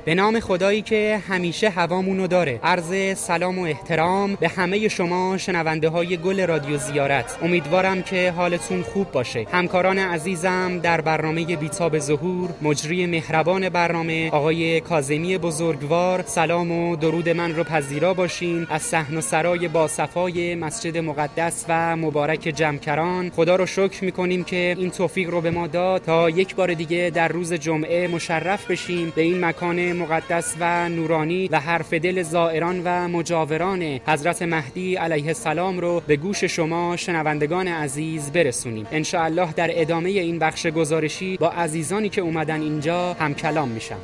به نام خدایی که همیشه هوامونو داره. عرض سلام و احترام به همه شما شنونده های گل رادیو زیارت. امیدوارم که حالتون خوب باشه. همکاران عزیزم در برنامه بیتاب ظهور، مجری مهربان برنامه آقای کاظمی بزرگوار، سلام و درود من رو پذیرا باشین. از صحن و سرای باصفای مسجد مقدس و مبارک جمکران خدا رو شکر میکنیم که این توفیق رو به ما داد تا یک بار دیگه در روز جمعه مشرف بشیم به این مکان مقدس و نورانی و حرف دل زائران و مجاوران حضرت مهدی علیه السلام رو به گوش شما شنوندگان عزیز برسونیم. ان شاء الله در ادامه این بخش گزارشی با عزیزانی که اومدن اینجا هم کلام میشم.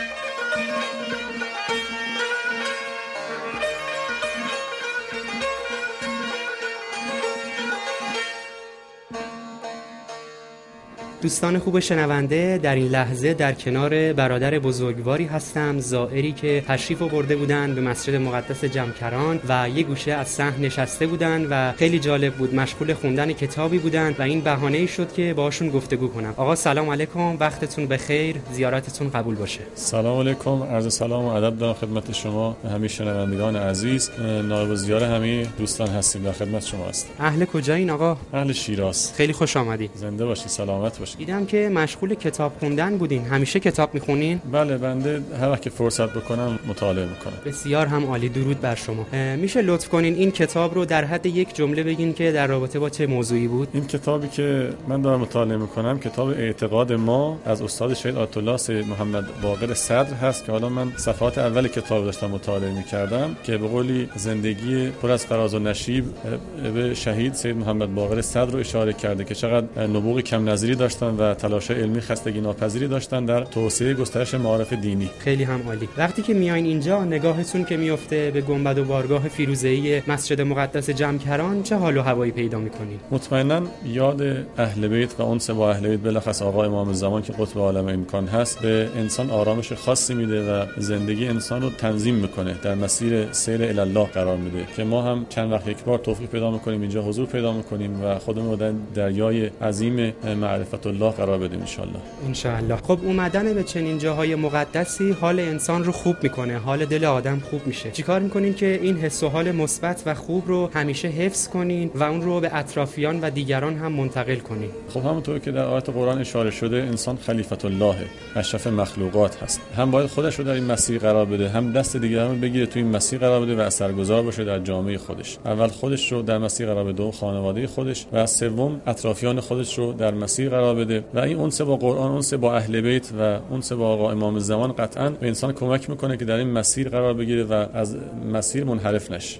دوستان خوب شنونده، در این لحظه در کنار برادر بزرگواری هستم، زائری که تشریف آورده بودن به مسجد مقدس جمکران و یک گوشه از صحن نشسته بودن و خیلی جالب بود، مشغول خوندن کتابی بودن و این بهانه‌ای شد که باشون گفتگو کنم. آقا سلام علیکم، وقتتون بخیر، زیارتتون قبول باشه. سلام علیکم، عرض سلام و ادب دارم خدمت شما همه شنوندگان عزیز. نایب الزیاره همه دوستان هستیم، در خدمت شما هستیم. اهل کجایین آقا؟ اهل شیراز. خیلی خوش آمدید. زنده باشید، سلامت باشید. دیدم که مشغول کتاب خوندن بودین. همیشه کتاب میخونین؟ بله، بنده هر وقت که فرصت بکنم مطالعه میکنم. بسیار هم عالی، درود بر شما. میشه لطف کنین این کتاب رو در حد یک جمله بگین که در رابطه با چه موضوعی بود؟ این کتابی که من دارم مطالعه میکنم کتاب اعتقاد ما از استاد شهید آیت الله سید محمد باقر صدر هست که حالا من صفحات اول کتاب داشتم مطالعه میکردم که به قولی زندگی پر از فراز و نشیب به شهید سید محمد باقر صدر رو اشاره کرده که چقدر نبوغ کم نظیری داشتن و تلاش علمی خستگی ناپذیری داشتن در توسعه گسترش معارف دینی. خیلی هم عالی. وقتی که میایین اینجا نگاهتون که میفته به گنبد و بارگاه فیروزه‌ای مسجد مقدس جمکران چه حال و هوایی پیدا میکنین؟ مطمئنا یاد اهل بیت و انس با اهل بیت بلخص آقا امام زمان که قطب عالم امکان هست به انسان آرامش خاصی میده و زندگی انسان رو تنظیم میکنه، در مسیر سیر الی الله قرار میده که ما هم چند وقت یک بار توفیق پیدا میکنیم اینجا حضور پیدا میکنیم و خودمون رو در دریای عظیم معرفت الله قرار بدیم ان شاء الله. خب اومدن به چنین جاهای مقدسی حال انسان رو خوب میکنه، حال دل آدم خوب میشه. چیکار میکنین که این حس و حال مثبت و خوب رو همیشه حفظ کنین و اون رو به اطرافیان و دیگران هم منتقل کنین؟ خب همونطور که در آیات قرآن اشاره شده انسان خلیفت الله، اشرف مخلوقات هست. هم باید خودش رو در این مسیر قرار بده، هم دست دیگران رو بگیره تو این مسیر قرار بده و اثرگذار باشه در جامعه خودش. اول خودش رو در مسیر قرار بده و خانواده خودش و سوم اطرافیان خودش رو در مسیر قرار بده و این اونس با قرآن، اونس با اهل بیت و اونس با آقا امام زمان قطعاً به انسان کمک میکنه که در این مسیر قرار بگیره و از مسیر منحرف نشه.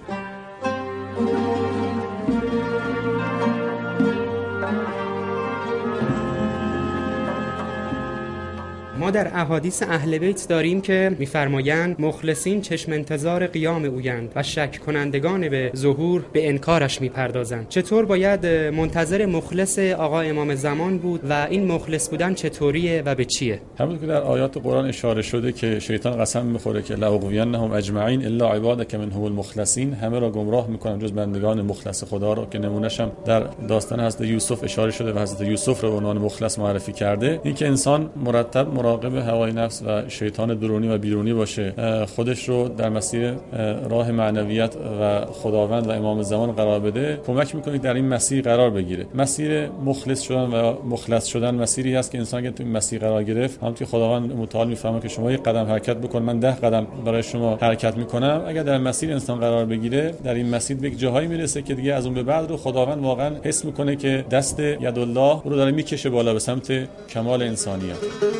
ما در احادیث اهل بیت داریم که می‌فرمایند مخلصین چشم انتظار قیام اویند و شک کنندگان به ظهور به انکارش می‌پردازند. چطور باید منتظر مخلص آقا امام زمان بود و این مخلص بودن چطوریه و به چیه؟ همونطور که در آیات قرآن اشاره شده که شیطان قسم می‌خوره که لاغوینهم اجمعین الا عبادک منهم المخلصین، همه را گمراه می‌کنم جز بندگان مخلص خدا را، که نمونه‌ش هم در داستان حضرت یوسف اشاره شده و حضرت یوسف رو به عنوان مخلص معرفی کرده. این که انسان مرتب مراقب هوای نفس و شیطان درونی و بیرونی باشه، خودش رو در مسیر راه معنویت و خداوند و امام زمان قرار بده، کمک میکنه در این مسیر قرار بگیره. مسیر مخلص شدن و مخلص شدن مسیری است که انسان که تو این مسیر قرار گرفت، همونطور که خداوند متعال میفهمه که شما یک قدم حرکت بکن من 10 قدم برای شما حرکت میکنم، اگر در مسیر انسان قرار بگیره در این مسیر به جاهایی میرسه که دیگه از اون به بعد رو خداوند واقعا حس میکنه که دست یدالله رو داره میکشه بالا به سمت کمال انسانیت.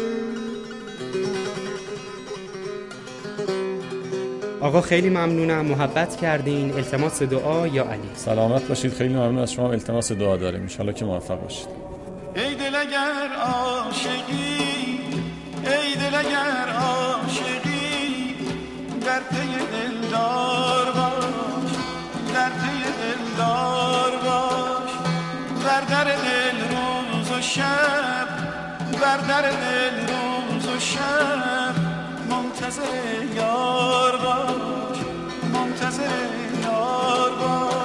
آقا خیلی ممنونم، محبت کردین. التماس دعا یا علی. سلامت باشید، خیلی ممنون از شما. التماس دعا داریم ان شاء الله که موفق باشید. ای دل اگر عاشقی، ای دل اگر عاشقی، در پی دلدار باش، در پی دلدار باش، بر در دل روز و شب، بر در دل روز و شب، منتظر یار باش، منتظر یار باش.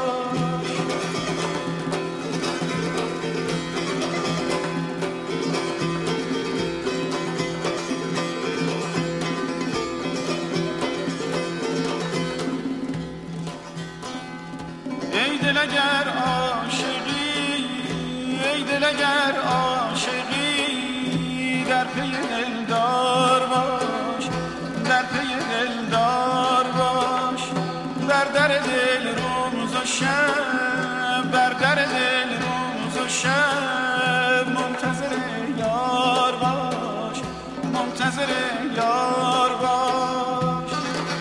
دل اگر عاشقی در پی دلدار باش، در پی دلدار باش، بر در دل روز و شب، بر در دل روز و شب منتظر یار باش، منتظر یار باش.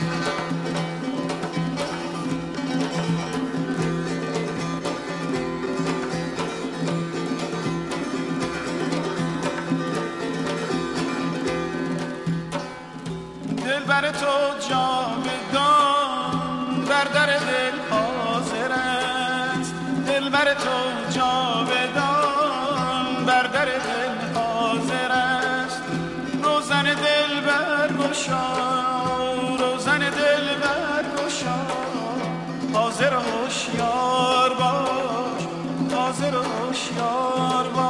دل بر تو جاودان بر در دل حاضر است، دل بر تو جاودان بر در دل حاضر است. روزن دل برگشا، روزن دل برگشا، حاضر و هوشیار باش، حاضر و هوشیار باش.